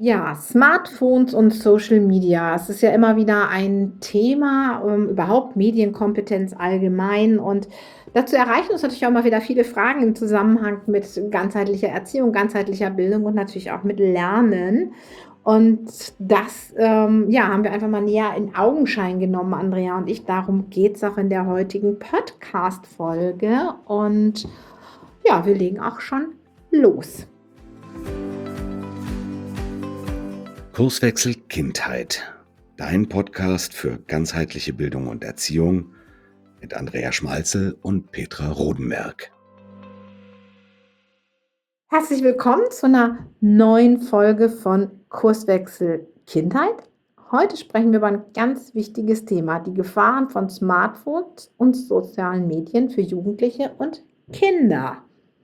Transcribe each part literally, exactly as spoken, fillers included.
Ja, Smartphones und Social Media. Es ist ja immer wieder ein Thema, ähm, überhaupt Medienkompetenz allgemein. Und dazu erreichen uns natürlich auch mal wieder viele Fragen im Zusammenhang mit ganzheitlicher Erziehung, ganzheitlicher Bildung und natürlich auch mit Lernen. Und das, ähm, ja, haben wir einfach mal näher in Augenschein genommen, Andrea und ich. Darum geht es auch in der heutigen Podcast-Folge. Und ja, wir legen auch schon los. Kurswechsel Kindheit. Dein Podcast für ganzheitliche Bildung und Erziehung mit Andrea Schmalzel und Petra Rodenberg. Herzlich willkommen zu einer neuen Folge von Kurswechsel Kindheit. Heute sprechen wir über ein ganz wichtiges Thema, die Gefahren von Smartphones und sozialen Medien für Jugendliche und Kinder.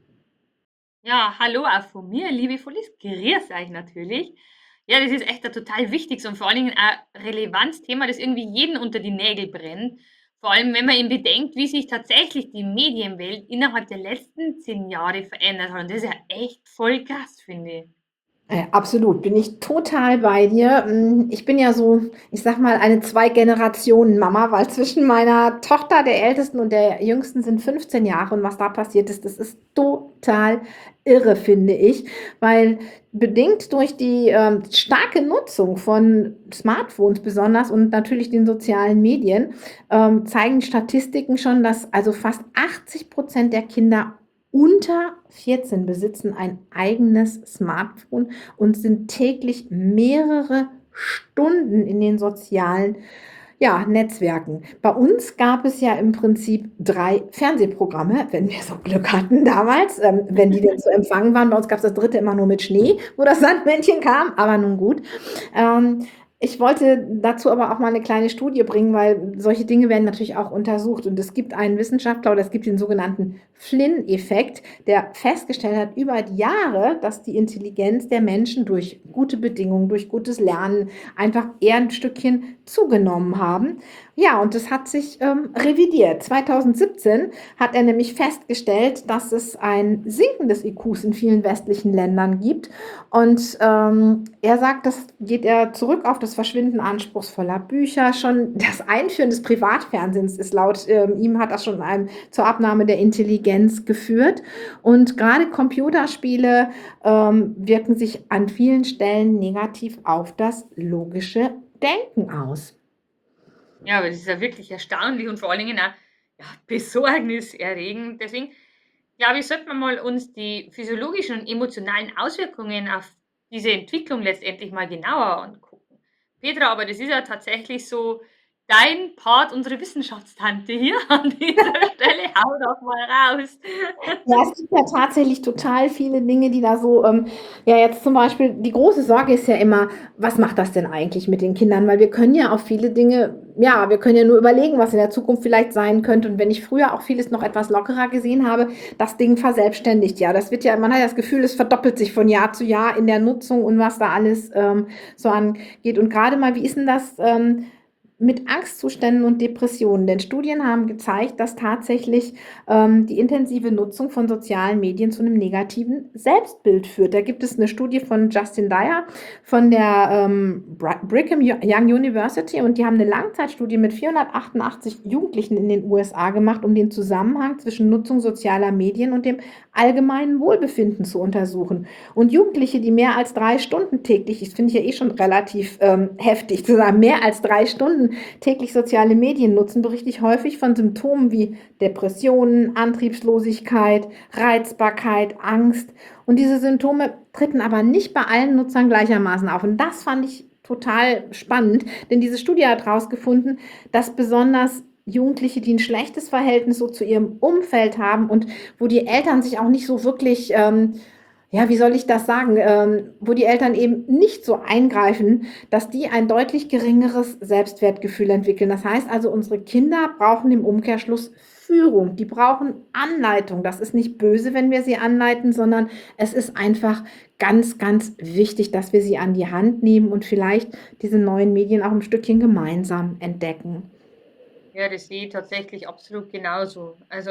Ja, hallo auch von mir, liebevolles Grüß euch natürlich. Ja, das ist echt ein total wichtiges und vor allen Dingen ein relevantes Thema, das irgendwie jeden unter die Nägel brennt. Vor allem, wenn man eben bedenkt, wie sich tatsächlich die Medienwelt innerhalb der letzten zehn Jahre verändert hat. Und das ist ja echt voll krass, finde ich. Äh, absolut, bin ich total bei dir. Hm, ich bin ja so, ich sage mal, eine Zwei-Generationen-Mama, weil zwischen meiner Tochter, der Ältesten, und der Jüngsten sind fünfzehn Jahre und was da passiert ist, das ist total irre, finde ich, weil bedingt durch die, ähm, starke Nutzung von Smartphones besonders und natürlich den sozialen Medien, ähm, zeigen Statistiken schon, dass also fast achtzig Prozent der Kinder unter vierzehn besitzen ein eigenes Smartphone und sind täglich mehrere Stunden in den sozialen, ja, Netzwerken. Bei uns gab es ja im Prinzip drei Fernsehprogramme, wenn wir so Glück hatten damals, ähm, wenn die denn zu empfangen waren. Bei uns gab es das dritte immer nur mit Schnee, wo das Sandmännchen kam, aber nun gut. Ähm, ich wollte dazu aber auch mal eine kleine Studie bringen, weil solche Dinge werden natürlich auch untersucht. Und es gibt einen Wissenschaftler oder es gibt den sogenannten Flynn-Effekt, der festgestellt hat über die Jahre, dass die Intelligenz der Menschen durch gute Bedingungen, durch gutes Lernen einfach eher ein Stückchen zugenommen haben. Ja, und das hat sich ähm, revidiert. zwanzig siebzehn hat er nämlich festgestellt, dass es ein Sinken des I Qs in vielen westlichen Ländern gibt. Und ähm, er sagt, das geht er zurück auf das Verschwinden anspruchsvoller Bücher. Schon das Einführen des Privatfernsehens ist laut ähm, ihm, hat das schon einem, zur Abnahme der Intelligenz geführt. Und gerade Computerspiele ähm, wirken sich an vielen Stellen negativ auf das logische Denken aus. Ja, aber das ist ja wirklich erstaunlich und vor allen Dingen auch ja, besorgniserregend. Deswegen glaube ich, sollte man mal uns die physiologischen und emotionalen Auswirkungen auf diese Entwicklung letztendlich mal genauer angucken. Petra, aber das ist ja tatsächlich so dein Part, unsere Wissenschaftstante hier an dieser Stelle. Hau doch mal raus. Ja, es gibt ja tatsächlich total viele Dinge, die da so, ähm, ja, jetzt zum Beispiel, die große Sorge ist ja immer, was macht das denn eigentlich mit den Kindern? Weil wir können ja auf viele Dinge, ja, wir können ja nur überlegen, was in der Zukunft vielleicht sein könnte. Und wenn ich früher auch vieles noch etwas lockerer gesehen habe, das Ding verselbstständigt ja. Das wird ja, man hat ja das Gefühl, es verdoppelt sich von Jahr zu Jahr in der Nutzung und was da alles ähm, so angeht. Und gerade mal, wie ist denn das? Ähm, mit Angstzuständen und Depressionen. Denn Studien haben gezeigt, dass tatsächlich ähm, die intensive Nutzung von sozialen Medien zu einem negativen Selbstbild führt. Da gibt es eine Studie von Justin Dyer von der ähm, Brigham Young University und die haben eine Langzeitstudie mit vierhundertachtundachtzig Jugendlichen in den U S A gemacht, um den Zusammenhang zwischen Nutzung sozialer Medien und dem allgemeinen Wohlbefinden zu untersuchen. Und Jugendliche, die mehr als drei Stunden täglich, das finde ich ja eh schon relativ ähm, heftig zu sagen, mehr als drei Stunden täglich soziale Medien nutzen, berichte ich häufig von Symptomen wie Depressionen, Antriebslosigkeit, Reizbarkeit, Angst. Und diese Symptome treten aber nicht bei allen Nutzern gleichermaßen auf. Und das fand ich total spannend, denn diese Studie hat herausgefunden, dass besonders Jugendliche, die ein schlechtes Verhältnis so zu ihrem Umfeld haben und wo die Eltern sich auch nicht so wirklich, ähm, ja, wie soll ich das sagen, ähm, wo die Eltern eben nicht so eingreifen, dass die ein deutlich geringeres Selbstwertgefühl entwickeln. Das heißt also, unsere Kinder brauchen im Umkehrschluss Führung, die brauchen Anleitung. Das ist nicht böse, wenn wir sie anleiten, sondern es ist einfach ganz, ganz wichtig, dass wir sie an die Hand nehmen und vielleicht diese neuen Medien auch ein Stückchen gemeinsam entdecken. Ja, das sehe ich tatsächlich absolut genauso. Also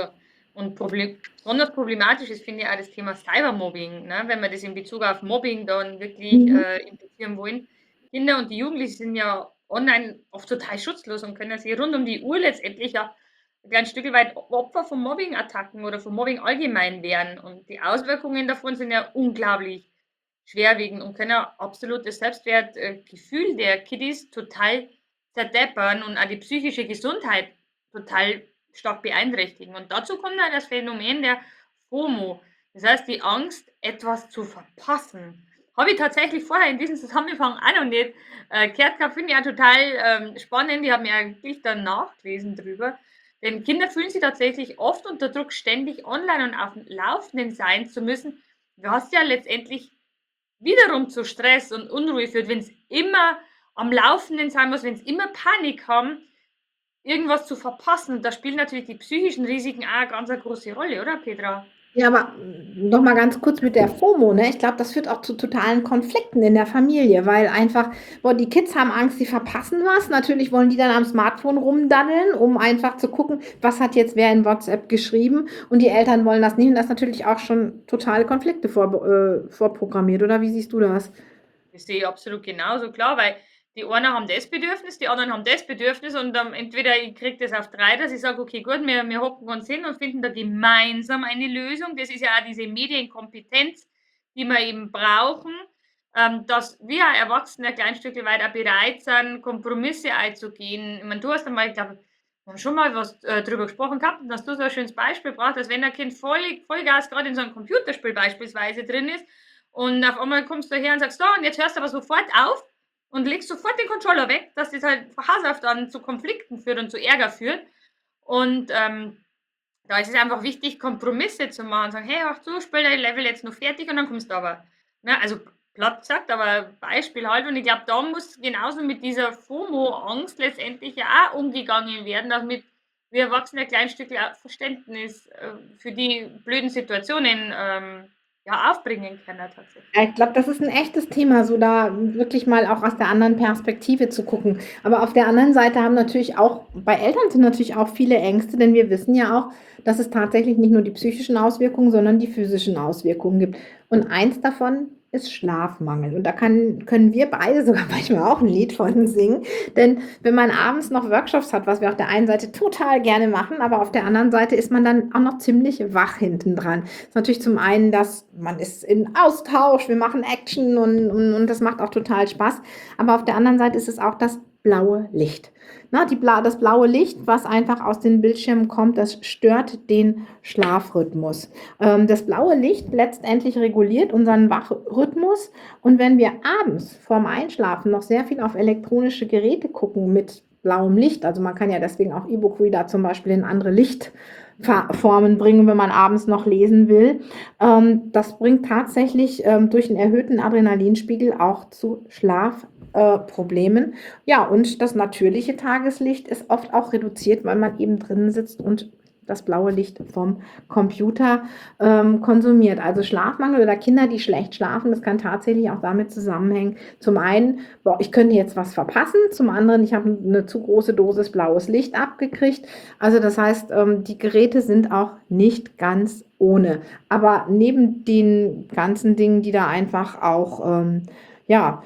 Und Problem besonders problematisch ist, finde ich, auch das Thema Cybermobbing, ne? Wenn wir das in Bezug auf Mobbing dann wirklich, Mhm. äh, implizieren wollen. Kinder und die Jugendlichen sind ja online oft total schutzlos und können sich rund um die Uhr letztendlich ja 'n kleines Stückel weit Opfer von Mobbingattacken oder von Mobbing allgemein werden. Und die Auswirkungen davon sind ja unglaublich schwerwiegend und können ja absolut das Selbstwert äh, Gefühl der Kiddies total zerdeppern und auch die psychische Gesundheit total stark beeinträchtigen. Und dazu kommt auch das Phänomen der FOMO. Das heißt, die Angst, etwas zu verpassen. Habe ich tatsächlich vorher in diesem Zusammenhang auch noch nicht äh, gehört gehabt, finde ich auch total ähm, spannend. Ich habe mir eigentlich dann nachgelesen drüber. Denn Kinder fühlen sich tatsächlich oft unter Druck, ständig online und auf dem Laufenden sein zu müssen, was ja letztendlich wiederum zu Stress und Unruhe führt, wenn es immer am Laufenden sein muss, wenn sie immer Panik haben, irgendwas zu verpassen. Und da spielen natürlich die psychischen Risiken auch 'ne ganz a große Rolle, oder Petra? Ja, aber noch mal ganz kurz mit der FOMO, ne? Ich glaube, das führt auch zu totalen Konflikten in der Familie, weil einfach boah, die Kids haben Angst, sie verpassen was. Natürlich wollen die dann am Smartphone rumdaddeln, um einfach zu gucken, was hat jetzt wer in WhatsApp geschrieben und die Eltern wollen das nicht und das ist natürlich auch schon totale Konflikte vor äh, vorprogrammiert, oder wie siehst du das? Das sehe ich absolut genauso, klar, weil die einen haben das Bedürfnis, die anderen haben das Bedürfnis und, ähm, entweder ich kriege das auf drei, dass ich sage: „Okay, gut, wir wir hocken uns hin und finden da gemeinsam eine Lösung." Das ist ja auch diese Medienkompetenz, die wir eben brauchen, ähm, dass wir Erwachsene ein kleines Stückel weit auch bereit sind, Kompromisse einzugehen. Ich meine, du hast einmal, ich glaube, wir haben schon mal was, äh, drüber gesprochen gehabt und hast du so ein schönes Beispiel gebracht, dass wenn ein Kind voll Vollgas gerade in so einem Computerspiel beispielsweise drin ist und auf einmal kommst du her und sagst: „So, und jetzt hörst du aber sofort auf und legst sofort den Controller weg", dass das halt von Haus auf dann zu Konflikten führt und zu Ärger führt. Und, ähm, da ist es einfach wichtig, Kompromisse zu machen und sagen: „Hey, hör zu, spiel dein Level jetzt noch fertig und dann kommst du aber." Ne, also platt gesagt, aber Beispiel halt. Und ich glaube, da muss genauso mit dieser FOMO-Angst letztendlich ja auch umgegangen werden, damit wir Erwachsene ein kleines Stückchen auch Verständnis, äh, für die blöden Situationen, ähm, ja, aufbringen können tatsächlich. Ja, ich glaube, das ist 'n echtes Thema, so da wirklich mal auch aus der anderen Perspektive zu gucken. Aber auf der anderen Seite haben natürlich auch bei Eltern sind natürlich auch viele Ängste, denn wir wissen ja auch, dass es tatsächlich nicht nur die psychischen Auswirkungen, sondern die physischen Auswirkungen gibt. Und eins davon ist Schlafmangel. Und da kann können wir beide sogar manchmal auch 'n Lied von singen. Denn wenn man abends noch Workshops hat, was wir auf der einen Seite total gerne machen, aber auf der anderen Seite ist man dann auch noch ziemlich wach hintendran. Ist natürlich zum einen, dass man ist in Austausch, wir machen Action und und und das macht auch total Spaß. Aber auf der anderen Seite ist es auch das blaue Licht. Ne, die bla das blaue Licht, was einfach aus den Bildschirmen kommt, das stört den Schlafrhythmus. Ähm, das blaue Licht letztendlich reguliert unseren Wachrhythmus und wenn wir abends vorm Einschlafen noch sehr viel auf elektronische Geräte gucken mit blauem Licht, also man kann ja deswegen auch E-Book-Reader zum Beispiel in andere Licht Fa Formen bringen, wenn man abends noch lesen will. Ähm, das bringt tatsächlich, ähm, durch 'n erhöhten Adrenalinspiegel auch zu Schlaf äh, Problemen. Ja, und das natürliche Tageslicht ist oft auch reduziert, weil man eben drinnen sitzt und das blaue Licht vom Computer, ähm, konsumiert. Also Schlafmangel oder Kinder, die schlecht schlafen, das kann tatsächlich auch damit zusammenhängen. Zum einen: „Boah, ich könnte jetzt was verpassen." Zum anderen: „Ich habe 'ne zu große Dosis blaues Licht abgekriegt." Also, das heißt, ähm, die Geräte sind auch nicht ganz ohne. Aber neben den ganzen Dingen, die da einfach auch, ähm, ja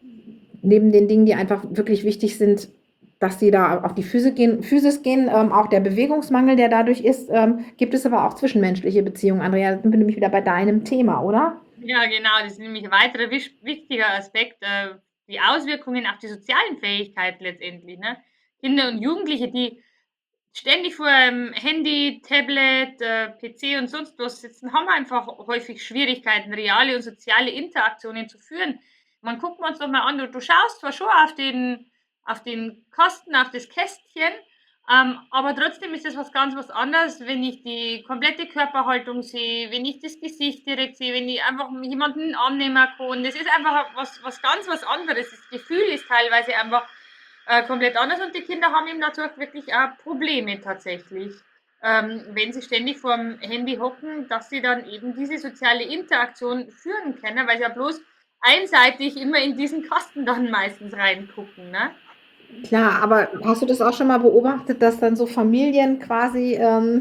neben den Dingen, die einfach wirklich wichtig sind, dass sie da auf die Physi gehen Physis gehen, ähm, auch der Bewegungsmangel, der dadurch ist, ähm, gibt es aber auch zwischenmenschliche Beziehungen. Andrea, da sind wir nämlich wieder bei deinem Thema, oder? Ja, genau, das ist nämlich 'n weiterer wisch wichtiger Aspekt, äh, die Auswirkungen auf die sozialen Fähigkeiten letztendlich, ne? Kinder und Jugendliche, die ständig vor einem Handy, Tablet, äh, P C und sonst was sitzen, haben einfach häufig Schwierigkeiten, reale und soziale Interaktionen zu führen. Man gucken wir uns doch mal an, du du schaust zwar schon auf den auf den Kasten, auf das Kästchen, ähm, aber trotzdem ist das was ganz was anderes, wenn ich die komplette Körperhaltung sehe, wenn ich das Gesicht direkt sehe, wenn ich einfach jemanden in 'n Arm nehmen kann. Das ist einfach was was ganz was anderes. Das Gefühl ist teilweise einfach, äh, komplett anders und die Kinder haben eben dadurch wirklich auch Probleme tatsächlich, ähm, wenn sie ständig vorm Handy hocken, dass sie dann eben diese soziale Interaktion führen können, weil sie ja bloß einseitig immer in diesen Kasten dann meistens reingucken, ne? Klar, aber hast du das auch schon mal beobachtet, dass dann so Familien quasi, ähm,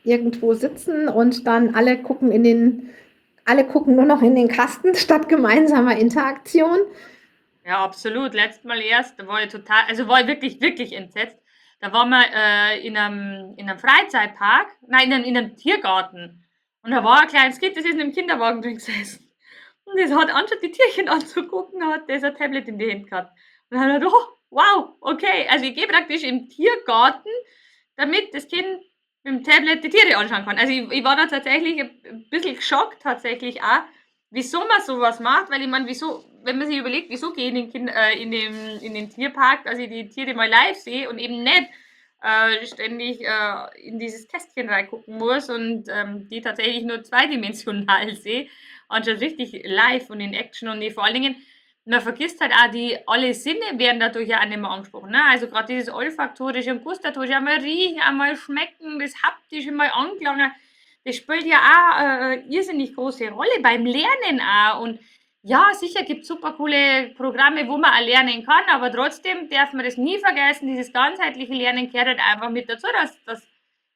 irgendwo sitzen und dann alle gucken in den alle gucken nur noch in den Kasten statt gemeinsamer Interaktion. Ja, absolut. Letztes Mal erst, da war ich total also, war ich wirklich, wirklich entsetzt. Da waren wir, äh, in 'nem in 'nem Freizeitpark nein, in 'nem in 'nem Tiergarten. Und da war ein kleines Kind, das ist in 'nem Kinderwagen drin gesessen. Und das hat anstatt die Tierchen anzugucken, hat das ein Tablet in die Hand gehabt. Und dann habe ich gedacht: „Oh, wow, okay." Also, ich gehe praktisch im Tiergarten, damit das Kind mit'm Tablet die Tiere anschauen kann. Also, ich ich war da tatsächlich ein 'n bisschen geschockt tatsächlich auch, wieso man so was macht, weil ich meine, wieso wenn man sich überlegt, wieso gehe ich in den Kin äh, in dem in den Tierpark, dass ich die Tiere mal live sehe und eben nicht, äh, ständig, äh, in dieses Kästchen reingucken muss und, ähm, die tatsächlich nur zweidimensional sehe, anstatt richtig live und in Action und die vor allen Dingen, man vergisst halt auch die alle Sinne werden dadurch ja auch nicht mehr angesprochen, ne? Also, grad dieses olfaktorische und gustatorische, einmal riechen, einmal schmecken, das haptische mal angelangen, das spielt ja auch, äh, irrsinnig große Rolle beim Lernen auch. Und ja, sicher gibt's super coole Programme, wo man auch lernen kann, aber trotzdem darf man das nie vergessen, dieses ganzheitliche Lernen gehört halt einfach mit dazu, dass das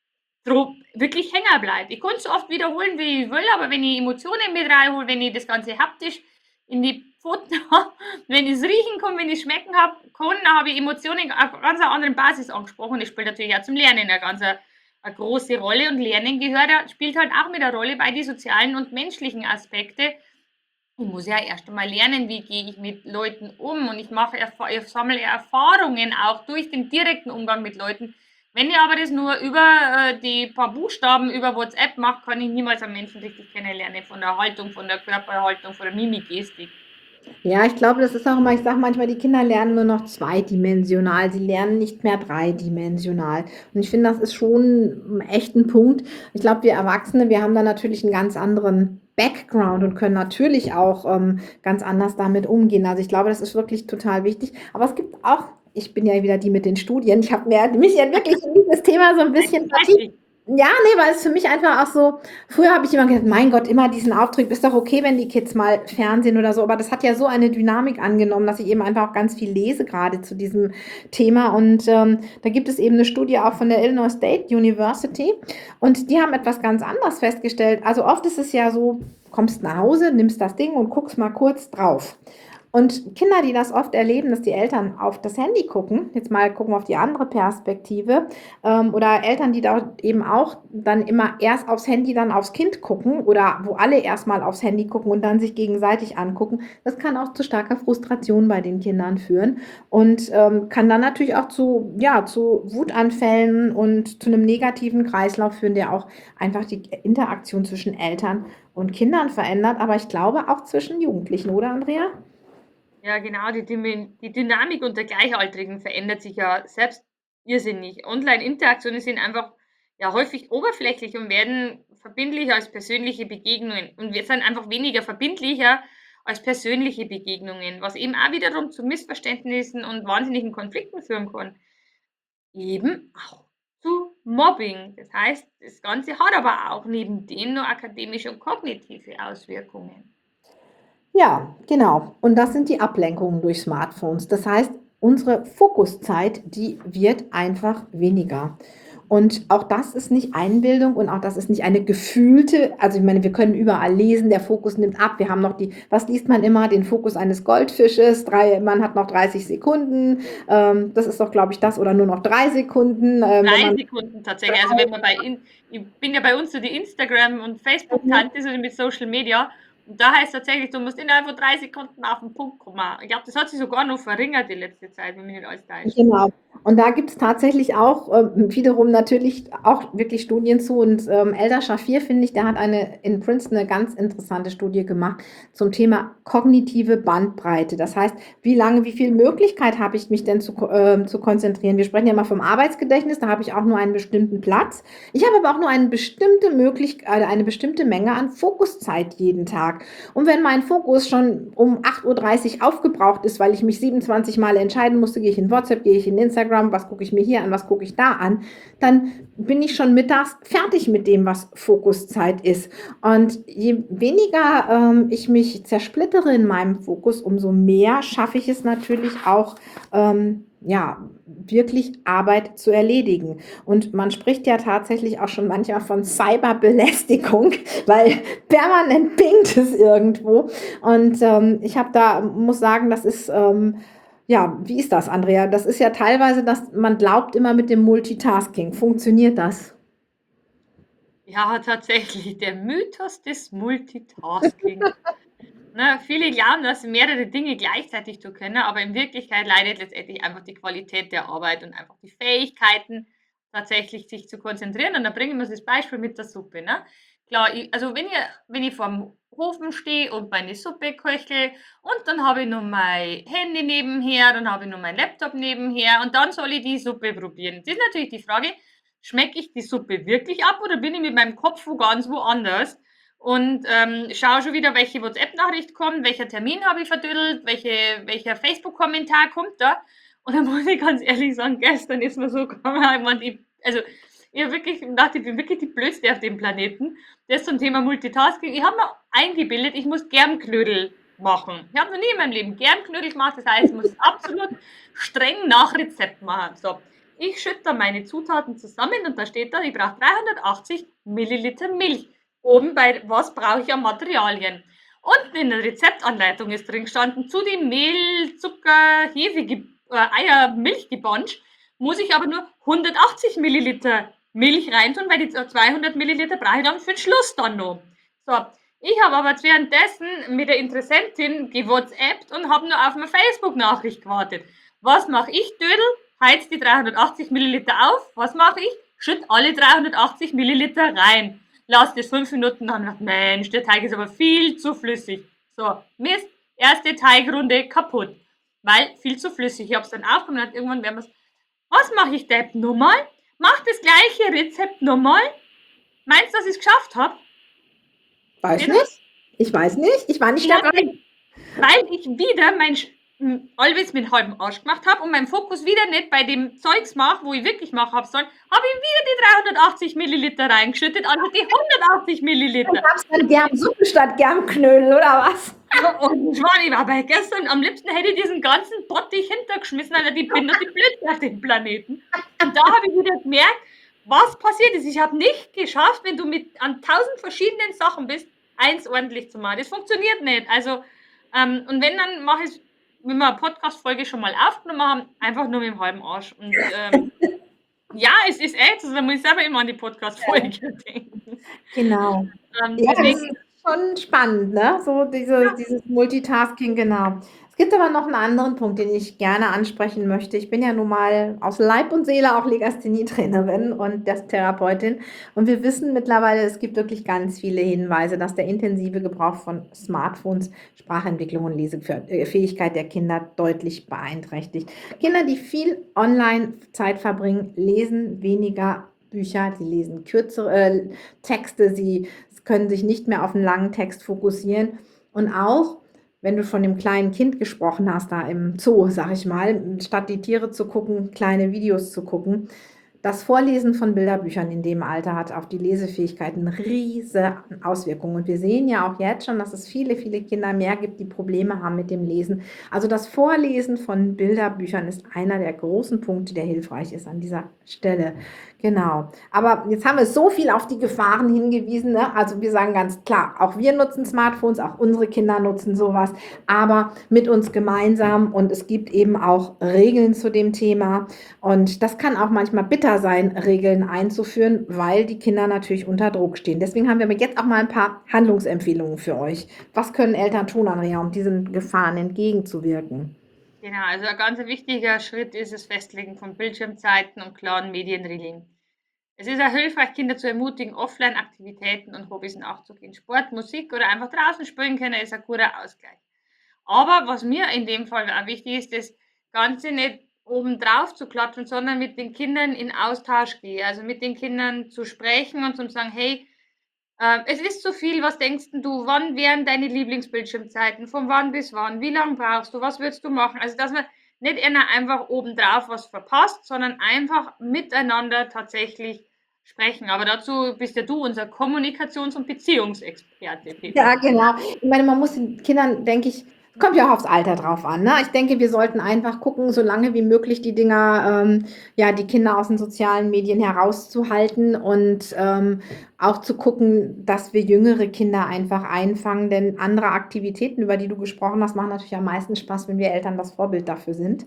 dro wirklich hängen bleibt. Ich kann's so oft wiederholen, wie ich will, aber wenn ich Emotionen mit reinhole, wenn ich das Ganze haptisch in die Pfoten habe, wenn ich's riechen kann, wenn ich's schmecken habe kann, dann habe ich Emotionen auf ganz 'ner anderen Basis angesprochen. Das spielt natürlich auch zum Lernen 'ne ganz a a große Rolle und Lernen gehört ja spielt halt auch mit 'ne Rolle bei die sozialen und menschlichen Aspekte. Ich muss ja erst einmal lernen, wie gehe ich mit Leuten um und ich mache Erfa ich sammle Erfahrungen auch durch den direkten Umgang mit Leuten. Wenn ich aber das nur über, äh, die paar Buchstaben über WhatsApp mache, kann ich niemals einen Menschen richtig kennenlernen, von der Haltung, von der Körperhaltung, von der Mimik, Gestik. Ja, ich glaube, das ist auch immer ich sage manchmal, die Kinder lernen nur noch zweidimensional. Sie lernen nicht mehr dreidimensional. Und ich finde, das ist schon echt 'n Punkt. Ich glaube, wir Erwachsene, wir haben da natürlich 'n ganz anderen Background und können natürlich auch, ähm, ganz anders damit umgehen. Also, ich glaube, das ist wirklich total wichtig. Aber es gibt auch ich bin ja wieder die mit den Studien. Ich habe mir mich ja wirklich in dieses Thema so 'n bisschen vertieft. Ja, ne, weil es für mich einfach auch so früher habe ich immer gedacht: „Mein Gott, immer diesen Auftrieb, ist doch okay, wenn die Kids mal Fernsehen oder so." Aber das hat ja so eine Dynamik angenommen, dass ich eben einfach auch ganz viel lese grade zu diesem Thema. Und, ähm, da gibt es eben 'ne Studie auch von der Illinois State University und die haben etwas ganz anderes festgestellt. Also, oft ist es ja so, kommst nach Hause, nimmst das Ding und guckst mal kurz drauf. Und Kinder, die das oft erleben, dass die Eltern auf das Handy gucken jetzt mal gucken wir auf die andere Perspektive, ähm, oder Eltern, die da eben auch dann immer erst aufs Handy, dann aufs Kind gucken oder wo alle erst mal aufs Handy gucken und dann sich gegenseitig angucken. Das kann auch zu starker Frustration bei den Kindern führen und, ähm, kann dann natürlich auch zu ja, zu Wutanfällen und zu 'nem negativen Kreislauf führen, der auch einfach die Interaktion zwischen Eltern und Kindern verändert, aber ich glaube auch zwischen Jugendlichen, oder Andrea? Ja, genau, die Dymin die Dynamik unter Gleichaltrigen verändert sich ja selbst irrsinnig. Online-Interaktionen sind einfach, ja, häufig oberflächlich und werden verbindlicher als persönliche Begegnungen. Und wir sind einfach weniger verbindlicher als persönliche Begegnungen, was eben auch wiederum zu Missverständnissen und wahnsinnigen Konflikten führen kann. Eben auch zu Mobbing. Das heißt, das Ganze hat aber auch neben dem noch akademische und kognitive Auswirkungen. Ja, genau. Und das sind die Ablenkungen durch Smartphones. Das heißt, unsere Fokuszeit, die wird einfach weniger. Und auch das ist nicht Einbildung und auch das ist nicht eine gefühlte also, ich meine, wir können überall lesen, der Fokus nimmt ab. Wir haben noch die was liest man immer? Den Fokus eines Goldfisches, drei man hat noch dreißig Sekunden. Ähm, das ist doch, glaube ich, das oder nur noch drei Sekunden, ähm, wenn drei man Sekunden tatsächlich. Also, wenn man bei in ich bin ja bei uns so die Instagram und Mhm. Facebook-Tante, so mit Social Media. Und da heißt's tatsächlich, du musst innerhalb von drei Sekunden auf 'n Punkt kommen. Ich glaube, das hat sich sogar noch verringert die letzte Zeit, wenn mich nicht alles täuscht. Genau. Und da gibt's tatsächlich auch, ähm, wiederum natürlich auch wirklich Studien zu und, ähm, Eldar Shafir, finde ich, der hat eine in Princeton 'ne ganz interessante Studie gemacht zum Thema kognitive Bandbreite. Das heißt, wie lange wie viel Möglichkeit habe ich, mich denn zu ko ähm, zu konzentrieren? Wir sprechen ja immer vom Arbeitsgedächtnis, da habe ich auch nur einen bestimmten Platz. Ich habe aber auch nur eine bestimmte Möglich äh, eine bestimmte Menge an Fokuszeit jeden Tag. Und wenn mein Fokus schon um acht Uhr dreißig aufgebraucht ist, weil ich mich siebenundzwanzig Mal entscheiden musste, gehe ich in WhatsApp, gehe ich in Instagram Instagram, was gucke ich mir hier an, was gucke ich da an, dann bin ich schon mittags fertig mit dem, was Fokuszeit ist. Und je weniger ähm, ich mich zersplittere in meinem Fokus, umso mehr schaffe ich es natürlich auch, ähm, ja, wirklich Arbeit zu erledigen. Und man spricht ja tatsächlich auch schon manchmal von Cyberbelästigung, weil permanent pingt es irgendwo. Und ähm, ich habe da, muss sagen, das ist, ähm, ja, wie ist das, Andrea? Das ist ja teilweise, dass man glaubt immer mit dem Multitasking. Funktioniert das? Ja, tatsächlich, der Mythos des Multitasking. Ne, viele glauben, dass sie mehrere Dinge gleichzeitig tun können, aber in Wirklichkeit leidet letztendlich einfach die Qualität der Arbeit und einfach die Fähigkeiten, tatsächlich sich zu konzentrieren. Und da bringen wir das Beispiel mit der Suppe. Ne? Klar, ich, also wenn, ihr, wenn ich vorm Ofen stehe und meine Suppe köchel und dann habe ich noch mein Handy nebenher, dann habe ich noch mein Laptop nebenher und dann soll ich die Suppe probieren. Das ist natürlich die Frage, schmecke ich die Suppe wirklich ab oder bin ich mit meinem Kopf wo ganz woanders? Und ähm, schaue schon wieder, welche WhatsApp-Nachricht kommt, welcher Termin habe ich verdödelt, welche, welcher Facebook-Kommentar kommt da. Und dann muss ich ganz ehrlich sagen, gestern ist mir so gekommen, ich meine, ich, also ich habe wirklich gedacht, ich bin wirklich die Blödste auf dem Planeten. Das zum Thema Multitasking. Ich habe mir eingebildet, ich muss Germknödel machen. Ich habe noch nie in meinem Leben Germknödel gemacht, das heißt, ich muss absolut streng nach Rezept machen. So, ich schütte da meine Zutaten zusammen und da steht da, ich brauche dreihundertachtzig Milliliter Milch. Oben bei was brauche ich an Materialien. Unten in der Rezeptanleitung ist drin gestanden, zu dem Mehl, Zucker, Hefe, äh, Eier, Milchgebonsch muss ich aber nur hundertachtzig Milliliter Milch reintun, weil die zweihundert Milliliter brauche ich dann für den Schluss dann noch. So, ich habe aber währenddessen mit der Interessentin gewhatsappt und habe nur auf eine Facebook-Nachricht gewartet. Was mache ich, Dödel? Heiz die dreihundertachtzig Milliliter auf. Was mache ich? Schütt alle dreihundertachtzig Milliliter rein. Lass das fünf Minuten, dann gedacht, Mensch, der Teig ist aber viel zu flüssig. So, Mist, erste Teigrunde kaputt. Weil viel zu flüssig. Ich habe es dann aufgenommen und irgendwann werden wir es. Was mache ich, Depp? Nochmal? Mach das gleiche Rezept nochmal? Meinst du, dass ich es geschafft habe? Weiß nicht. Ich weiß nicht. Ich war nicht Ja, dabei. weil ich wieder mein Allwitz mit halbem Arsch gemacht habe und meinen Fokus wieder nicht bei dem Zeugs mache, wo ich wirklich machen habe sollen, habe ich wieder die dreihundertachtzig Milliliter reingeschüttet, anstatt die hundertachtzig Milliliter. Dann gab es dann Germsuppe statt Germknödel, oder was? Ja, und ich war nicht, aber gestern am liebsten hätte ich diesen ganzen Bottich hintergeschmissen, weil ich bin doch die Blödste auf dem Planeten. Und da habe ich wieder gemerkt, was passiert ist. Ich habe nicht geschafft, wenn du mit an tausend verschiedenen Sachen bist, eins ordentlich zu machen. Das funktioniert nicht. Also, ähm, und wenn, dann mache ich es, wenn wir eine Podcast-Folge schon mal aufgenommen haben, einfach nur mit dem halben Arsch. Und ähm, ja, es ist echt, also da muss ich selber immer an die Podcast-Folge denken. Genau. Ähm, Ja, das deswegen, ist schon spannend, ne? So diese, ja, dieses Multitasking, genau. Es gibt aber noch einen anderen Punkt, den ich gerne ansprechen möchte. Ich bin ja nun mal aus Leib und Seele auch Legasthenie-Trainerin und das Therapeutin. Und wir wissen mittlerweile, es gibt wirklich ganz viele Hinweise, dass der intensive Gebrauch von Smartphones Sprachentwicklung und Lesefähigkeit der Kinder deutlich beeinträchtigt. Kinder, die viel Online-Zeit verbringen, lesen weniger Bücher, sie lesen kürzere äh, Texte, sie können sich nicht mehr auf einen langen Text fokussieren. Und auch, wenn du von dem kleinen Kind gesprochen hast, da im Zoo, sag ich mal, statt die Tiere zu gucken, kleine Videos zu gucken, das Vorlesen von Bilderbüchern in dem Alter hat auf die Lesefähigkeit eine riesige Auswirkung. Und wir sehen ja auch jetzt schon, dass es viele, viele Kinder mehr gibt, die Probleme haben mit dem Lesen. Also das Vorlesen von Bilderbüchern ist einer der großen Punkte, der hilfreich ist an dieser Stelle. Genau. Aber jetzt haben wir so viel auf die Gefahren hingewiesen. Ne? Also wir sagen ganz klar, auch wir nutzen Smartphones, auch unsere Kinder nutzen sowas, aber mit uns gemeinsam. Und es gibt eben auch Regeln zu dem Thema. Und das kann auch manchmal bitter sein, Regeln einzuführen, weil die Kinder natürlich unter Druck stehen. Deswegen haben wir jetzt auch mal ein paar Handlungsempfehlungen für euch. Was können Eltern tun, Andrea, um diesen Gefahren entgegenzuwirken? genau, also ein ganz wichtiger Schritt ist das Festlegen von Bildschirmzeiten und klaren Medienregeln. Es ist auch hilfreich, Kinder zu ermutigen, Offline-Aktivitäten und Hobbys nachzugehen. Sport, Musik oder einfach draußen spielen können, ist ein guter Ausgleich. Aber was mir in dem Fall auch wichtig ist, das Ganze nicht obendrauf zu klatschen, sondern mit den Kindern in Austausch gehen. Also mit den Kindern zu sprechen und zu sagen, hey, äh, es ist zu viel, was denkst denn du, wann wären deine Lieblingsbildschirmzeiten, von wann bis wann, wie lange brauchst du, was würdest du machen? Also dass man nicht einer einfach obendrauf was verpasst, sondern einfach miteinander tatsächlich sprechen. Aber dazu bist ja du unser Kommunikations- und Beziehungsexperte, Ja, Petra. genau. Ich meine, man muss den Kindern, denke ich, kommt ja auch aufs Alter drauf an, ne? Ich denke, wir sollten einfach gucken, so lange wie möglich die Dinger, ähm, ja, die Kinder aus den sozialen Medien herauszuhalten und ähm, auch zu gucken, dass wir jüngere Kinder einfach einfangen, denn andere Aktivitäten, über die du gesprochen hast, machen natürlich am meisten Spaß, wenn wir Eltern das Vorbild dafür sind.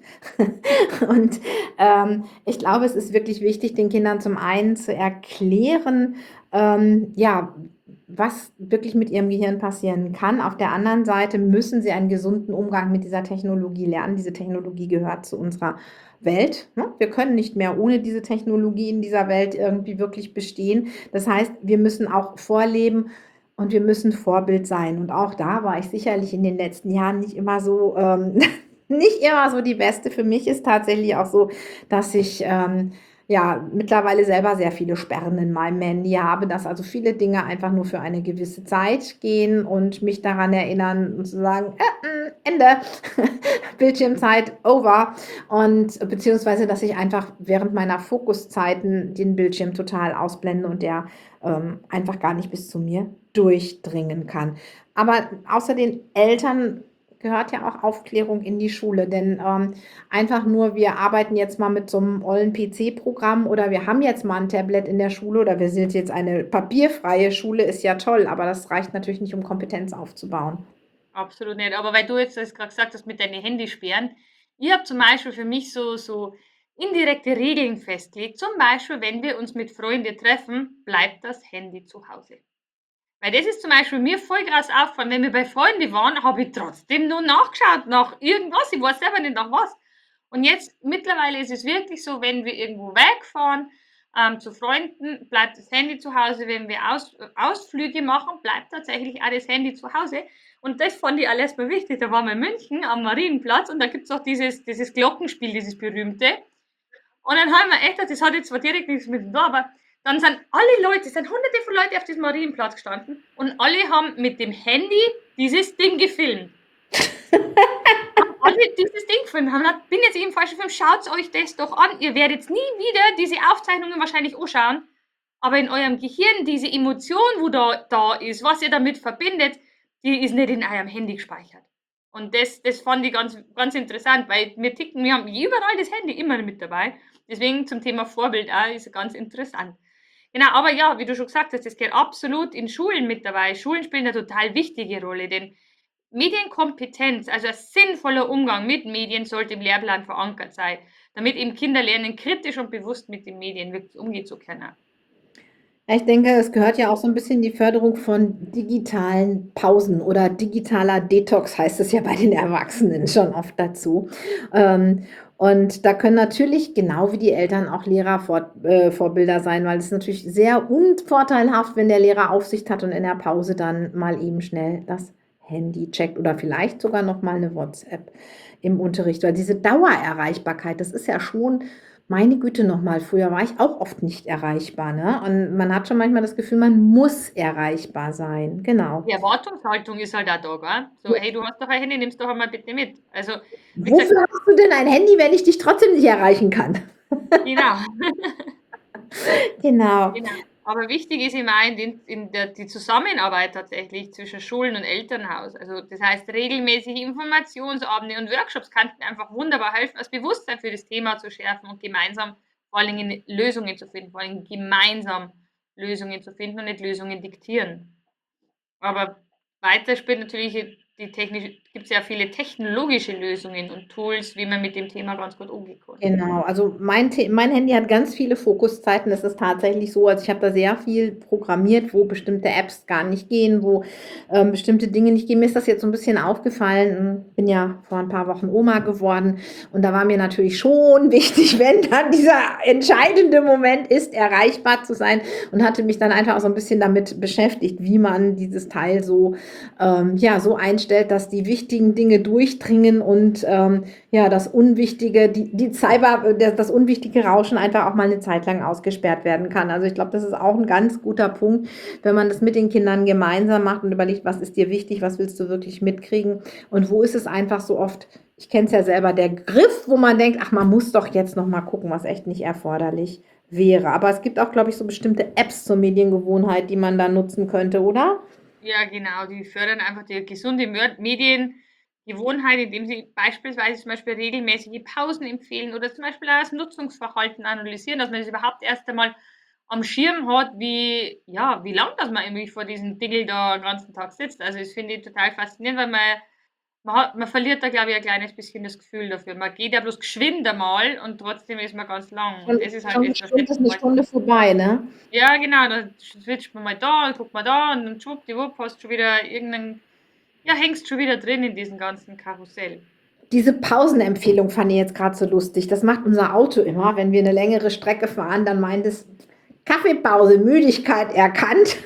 Und ähm, ich glaube, es ist wirklich wichtig, den Kindern zum einen zu erklären, ähm, ja, was wirklich mit ihrem Gehirn passieren kann. Auf der anderen Seite müssen sie einen gesunden Umgang mit dieser Technologie lernen. Diese Technologie gehört zu unserer Welt. Ne? Wir können nicht mehr ohne diese Technologie in dieser Welt irgendwie wirklich bestehen. Das heißt, wir müssen auch vorleben und wir müssen Vorbild sein. Und auch da war ich sicherlich in den letzten Jahren nicht immer so, ähm, nicht immer so die Beste. Für mich ist tatsächlich auch so, dass ich ähm, ja, mittlerweile selber sehr viele Sperren in meinem Handy habe, dass also viele Dinge einfach nur für eine gewisse Zeit gehen und mich daran erinnern und zu sagen, äh, äh, Ende, Bildschirmzeit over und beziehungsweise, dass ich einfach während meiner Fokuszeiten den Bildschirm total ausblende und der ähm, einfach gar nicht bis zu mir durchdringen kann. Aber außer den Eltern gehört ja auch Aufklärung in die Schule, denn ähm, einfach nur, wir arbeiten jetzt mal mit so einem ollen P C-Programm oder wir haben jetzt mal ein Tablet in der Schule oder wir sind jetzt eine papierfreie Schule, ist ja toll, aber das reicht natürlich nicht, um Kompetenz aufzubauen. Absolut nicht. Aber weil du jetzt das gerade gesagt hast mit deinen Handysperren, ich habe zum Beispiel für mich so, so indirekte Regeln festgelegt. Zum Beispiel, wenn wir uns mit Freunden treffen, bleibt das Handy zu Hause. Weil das ist zum Beispiel mir voll krass aufgefallen, wenn wir bei Freunden waren, habe ich trotzdem nur nachgeschaut nach irgendwas. Ich weiß selber nicht nach was. Und jetzt mittlerweile ist es wirklich so, wenn wir irgendwo wegfahren ähm, zu Freunden, bleibt das Handy zu Hause. Wenn wir Aus, Ausflüge machen, bleibt tatsächlich auch das Handy zu Hause. Und das fand ich alles mal wichtig. Da waren wir in München am Marienplatz und da gibt es auch dieses, dieses Glockenspiel, dieses berühmte. Und dann haben wir echt, das hat jetzt zwar direkt nichts mit dem da, aber dann sind alle Leute, es sind hunderte von Leuten auf diesem Marienplatz gestanden und alle haben mit dem Handy dieses Ding gefilmt. Haben alle dieses Ding gefilmt, haben gesagt, bin jetzt im falschen Film, schaut euch das doch an. Ihr werdet nie wieder diese Aufzeichnungen wahrscheinlich anschauen, aber in eurem Gehirn, diese Emotion, wo da, da ist, was ihr damit verbindet, die ist nicht in eurem Handy gespeichert. Und das, das fand ich ganz, ganz interessant, weil wir ticken, wir haben überall das Handy immer mit dabei. Deswegen zum Thema Vorbild auch ist ganz interessant. Genau, aber ja, wie du schon gesagt hast, das gehört absolut in Schulen mit dabei. Schulen spielen eine total wichtige Rolle, denn Medienkompetenz, also ein sinnvoller Umgang mit Medien, sollte im Lehrplan verankert sein, damit eben Kinder lernen, kritisch und bewusst mit den Medien wirklich umgehen zu können. Ja, ich denke, es gehört ja auch so ein bisschen die Förderung von digitalen Pausen oder digitaler Detox heißt es ja bei den Erwachsenen schon oft dazu. Ähm, und da können natürlich genau wie die Eltern auch Lehrer Vor äh, Vorbilder sein, weil es ist natürlich sehr unvorteilhaft, wenn der Lehrer Aufsicht hat und in der Pause dann mal eben schnell das Handy checkt oder vielleicht sogar noch mal 'ne WhatsApp im Unterricht, weil diese Dauererreichbarkeit, das ist ja schon meine Güte noch mal, früher war ich auch oft nicht erreichbar, ne? Und man hat schon manchmal das Gefühl, man muss erreichbar sein. Die Genau. Erwartungshaltung ist halt auch da, gell? So, hey, du hast doch ein Handy, nimm's doch einmal bitte mit. Also, wie gesagt, Wofür hast du denn ein Handy, wenn ich dich trotzdem nicht erreichen kann? genau. Genau. Genau. Aber wichtig ist immer in, den, in der, die Zusammenarbeit tatsächlich zwischen Schulen und Elternhaus. Also das heißt, regelmäßige Informationsabende und Workshops könnten einfach wunderbar helfen, das Bewusstsein für das Thema zu schärfen und gemeinsam vor allen Dingen Lösungen zu finden, vor allen Dingen gemeinsam Lösungen zu finden und nicht Lösungen diktieren. Aber weiter spielt natürlich die technische, gibt es ja viele technologische Lösungen und Tools, wie man mit dem Thema ganz gut umgehen kann. Genau, also mein, The mein Handy hat ganz viele Fokuszeiten. Das ist tatsächlich so, also ich habe da sehr viel programmiert, wo bestimmte Apps gar nicht gehen, wo ähm, bestimmte Dinge nicht gehen. Mir ist das jetzt so ein bisschen aufgefallen. Ich bin ja vor ein paar Wochen Oma geworden und da war mir natürlich schon wichtig, wenn dann dieser entscheidende Moment ist, erreichbar zu sein und hatte mich dann einfach auch so ein bisschen damit beschäftigt, wie man dieses Teil so, ähm, ja, so einstellt, dass die wichtigen wichtigen Dinge durchdringen und ähm, ja, das Unwichtige, die, die Cyber, das, das unwichtige Rauschen einfach auch mal eine Zeit lang ausgesperrt werden kann. Also ich glaube, das ist auch ein ganz guter Punkt, wenn man das mit den Kindern gemeinsam macht und überlegt, was ist dir wichtig, was willst du wirklich mitkriegen und wo ist es einfach so oft, ich kenne es ja selber, der Griff, wo man denkt, ach, man muss doch jetzt noch mal gucken, was echt nicht erforderlich wäre. Aber es gibt auch, glaube ich, so bestimmte Apps zur Mediengewohnheit, die man da nutzen könnte, oder? Ja, genau, die fördern einfach die gesunde Mör Mediengewohnheit, indem sie beispielsweise zum Beispiel regelmäßige Pausen empfehlen oder zum Beispiel auch das Nutzungsverhalten analysieren, dass man das überhaupt erst einmal am Schirm hat, wie, ja, wie lang das man irgendwie vor diesem Dingel da den ganzen Tag sitzt. Also das finde ich total faszinierend, weil man, man, hat, man verliert da, glaube ich, ein kleines bisschen das Gefühl dafür. Man geht ja bloß geschwind einmal und trotzdem ist man ganz lang. Und Schon, das ist halt schon das, was bestimmt ist schätzen eine wir. Stunde vorbei, ne? Ja, genau, dann switcht man mal da, dann guckt man da und dann schwuppdiwupp hast du schon wieder irgendeinen, ja, hängst schon wieder drin in diesem ganzen Karussell. Diese Pausenempfehlung fand ich jetzt gerade so lustig. Das macht unser Auto immer, wenn wir eine längere Strecke fahren, dann meint es Kaffeepause, Müdigkeit erkannt.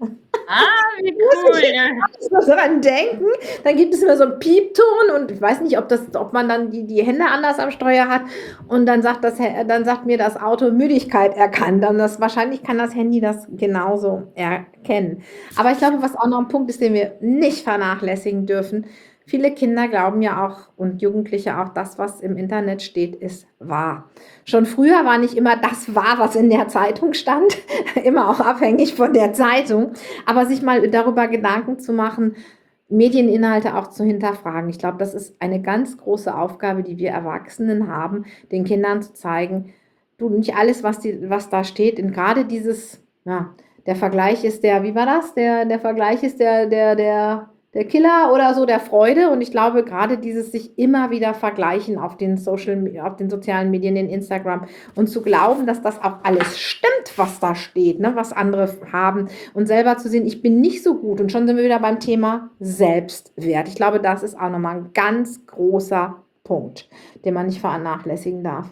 Ah, wie Muss cool. ich Ja. jetzt so dran denken. Dann gibt es immer so einen Piepton und ich weiß nicht, ob, das, ob man dann die, die Hände anders am Steuer hat und dann sagt, das, dann sagt mir das Auto Müdigkeit erkannt. Dann das, wahrscheinlich kann das Handy das genauso erkennen. Aber ich glaube, was auch noch ein Punkt ist, den wir nicht vernachlässigen dürfen, viele Kinder glauben ja auch und Jugendliche auch, das, was im Internet steht, ist wahr. Schon früher war nicht immer das wahr, was in der Zeitung stand, immer auch abhängig von der Zeitung, aber sich mal darüber Gedanken zu machen, Medieninhalte auch zu hinterfragen. Ich glaube, das ist eine ganz große Aufgabe, die wir Erwachsenen haben, den Kindern zu zeigen, du, nicht alles, was, die, was da steht, in gerade dieses, ja, der Vergleich ist der, wie war das? Der, der Vergleich ist der, der, der, der Killer oder so der Freude. Und ich glaube, gerade dieses sich immer wieder vergleichen auf den Social, auf den sozialen Medien, in Instagram und zu glauben, dass das auch alles stimmt, was da steht, ne, was andere haben und selber zu sehen, ich bin nicht so gut. Und schon sind wir wieder beim Thema Selbstwert. Ich glaube, das ist auch nochmal ein ganz großer Punkt, den man nicht vernachlässigen darf.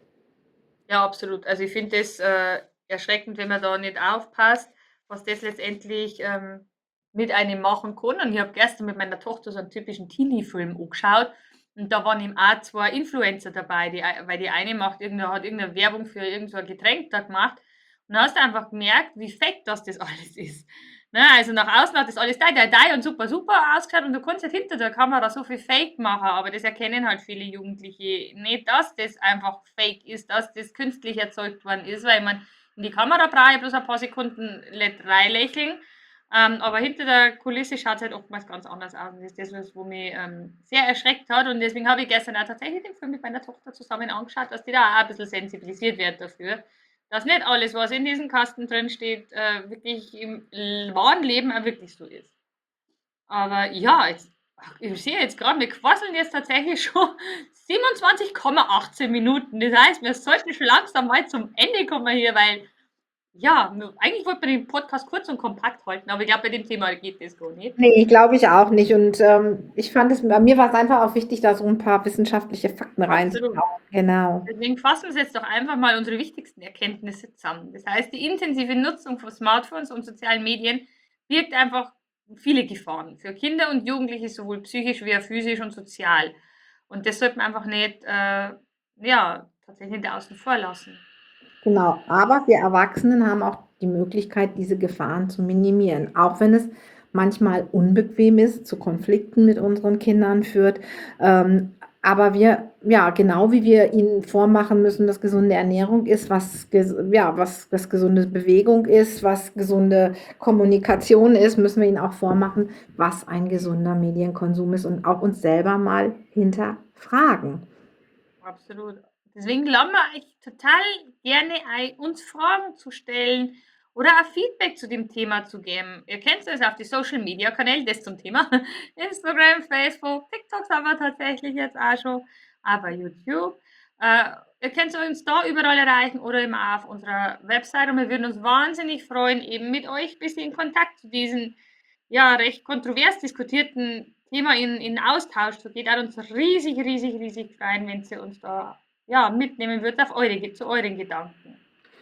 Ja, absolut. Also ich finde das äh, erschreckend, wenn man da nicht aufpasst, was das letztendlich ähm, mit einem machen kann. Und ich habe gestern mit meiner Tochter so einen typischen Teenie-Film angeschaut. Und da waren eben auch zwei Influencer dabei, die, ei- weil die eine macht irgendeine, hat irgendeine Werbung für irgend so ein Getränk da gemacht. Und da hast du einfach gemerkt, wie fake das das alles ist. Ne? Also nach außen hat das alles da, da, da und super, super ausgeschaut und du kannst nicht hinter der Kamera so viel Fake machen, aber das erkennen halt viele Jugendliche nicht, dass das einfach Fake ist, dass das künstlich erzeugt worden ist, weil man in die Kamera brauche ich bloß ein paar Sekunden let- reinlächeln, ähm, aber hinter der Kulisse schaut es halt oftmals ganz anders aus. Und das ist das, was wo mich ähm, sehr erschreckt hat. Und deswegen habe ich gestern auch tatsächlich den Film mit meiner Tochter zusammen angeschaut, dass die da auch ein bisschen sensibilisiert wird dafür, dass nicht alles, was in diesem Kasten drin steht, äh, wirklich im l- wahren Leben auch wirklich so ist. Aber ja, jetzt, ach, ich sehe jetzt gerade, wir quasseln jetzt tatsächlich schon siebenundzwanzig Komma achtzehn Minuten. Das heißt, wir sollten schon langsam mal zum Ende kommen hier, weil ja, wir- eigentlich wollten wir den Podcast kurz und kompakt halten, aber ich glaube, bei dem Thema geht das gar nicht. Nee, glaube ich auch nicht. Und ähm, ich fand es, bei mir war es einfach auch wichtig, da so ein paar wissenschaftliche Fakten Absolut. reinzubauen. Genau. Deswegen fassen wir jetzt doch einfach mal unsere wichtigsten Erkenntnisse zusammen. Das heißt, die intensive Nutzung von Smartphones und sozialen Medien birgt einfach viele Gefahren für Kinder und Jugendliche, sowohl psychisch wie auch physisch und sozial. Und das sollte man einfach nicht, äh, ja, tatsächlich nicht außen vor lassen. Genau, aber wir Erwachsenen haben auch die Möglichkeit, diese Gefahren zu minimieren, auch wenn es manchmal unbequem ist, zu Konflikten mit unseren Kindern führt. Ähm, aber wir, ja, genau wie wir ihnen vormachen müssen, dass gesunde Ernährung ist, was, ges- ja, was, was gesunde Bewegung ist, was gesunde Kommunikation ist, müssen wir ihnen auch vormachen, was ein gesunder Medienkonsum ist und auch uns selber mal hinterfragen. Absolut. Deswegen laden wir euch total gerne ein, uns Fragen zu stellen oder auch Feedback zu dem Thema zu geben. Ihr kennt es auf die Social Media Kanäle, das zum Thema. Instagram, Facebook, TikTok haben wir tatsächlich jetzt auch schon, aber YouTube. Äh, ihr könnt uns da überall erreichen oder eben auch auf unserer Website und wir würden uns wahnsinnig freuen, eben mit euch ein bisschen in Kontakt zu diesen ja, recht kontrovers diskutierten Thema in, in Austausch zu gehen. Hat uns riesig, riesig, riesig freuen, wenn Sie uns da ja, mitnehmen würdet auf eure, zu euren Gedanken.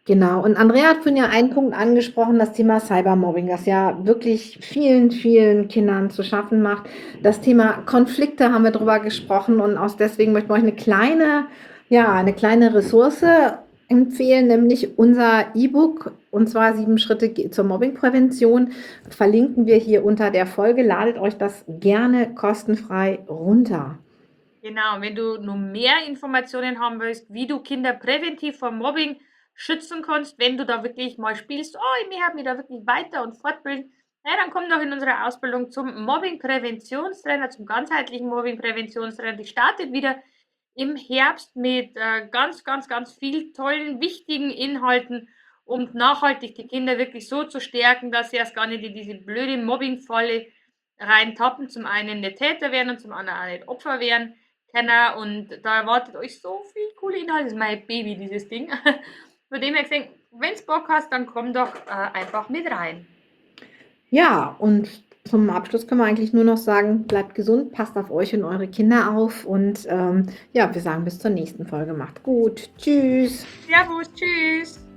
Genau. Und Andrea hat vorhin ja einen Punkt angesprochen, das Thema Cybermobbing, das ja wirklich vielen, vielen Kindern zu schaffen macht. Das Thema Konflikte haben wir drüber gesprochen und aus deswegen möchten wir euch eine kleine, ja, eine kleine Ressource empfehlen, nämlich unser E-Book, und zwar sieben Schritte ge- zur Mobbingprävention. Verlinken wir hier unter der Folge. Ladet euch das gerne kostenfrei runter. Genau, wenn du noch mehr Informationen haben willst, wie du Kinder präventiv vor Mobbing schützen kannst, wenn du da wirklich mal spielst, oh, ich möchte mich da wirklich weiter und fortbilden, ja, dann komm doch in unsere Ausbildung zum Mobbing-Präventionstrainer, zum ganzheitlichen Mobbing-Präventionstrainer. Die startet wieder im Herbst mit äh, ganz, ganz, ganz viel tollen, wichtigen Inhalten, um nachhaltig die Kinder wirklich so zu stärken, dass sie erst gar nicht in diese blöde Mobbing-Falle reintappen, zum einen nicht Täter werden und zum anderen auch nicht Opfer werden können. Und da erwartet euch so viel coole Inhalte. Das ist mein Baby, dieses Ding. Von dem her gesehen, wenn du Bock hast, dann komm doch äh, einfach mit rein. Ja, und zum Abschluss können wir eigentlich nur noch sagen, bleibt gesund, passt auf euch und eure Kinder auf und ähm, ja, wir sagen bis zur nächsten Folge. Macht gut. Tschüss. Servus, tschüss.